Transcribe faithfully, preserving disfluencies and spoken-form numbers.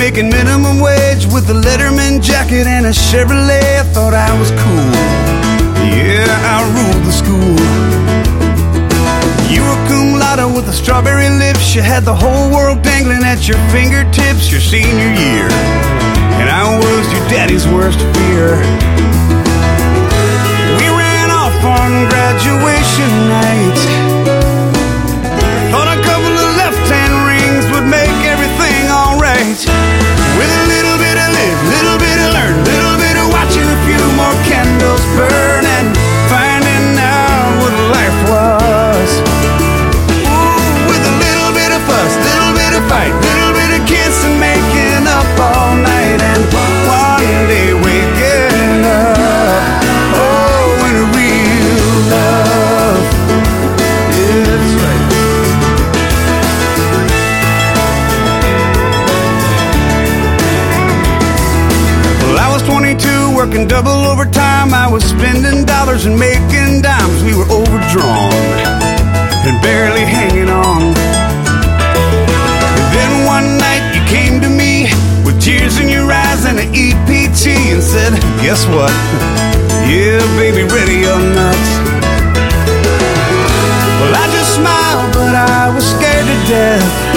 making minimum wage with a Letterman jacket and a Chevrolet. I thought I was cool. Yeah, I ruled the school. You were cum laude with a strawberry lips. You had the whole world dangling at your fingertips your senior year, and I was your daddy's worst fear. We ran off on graduation night. Thought a couple of left-hand rings would make everything alright. With a little bit of live, little bit of learn, little bit of watching a few more candles burn, and finding out what life was. Ooh, with a little bit of fuss, little bit of fight, little bit of kissing, making up all night, and one day waking up. Oh, in a real love. Yeah, that's right. Well, I was twenty-two, working double overtime. I was spending dollars and making dimes. We were overdrawn and barely hanging on. And then one night you came to me with tears in your eyes and an E P T and said, guess what? Yeah, baby, ready or not. Well, I just smiled, but I was scared to death.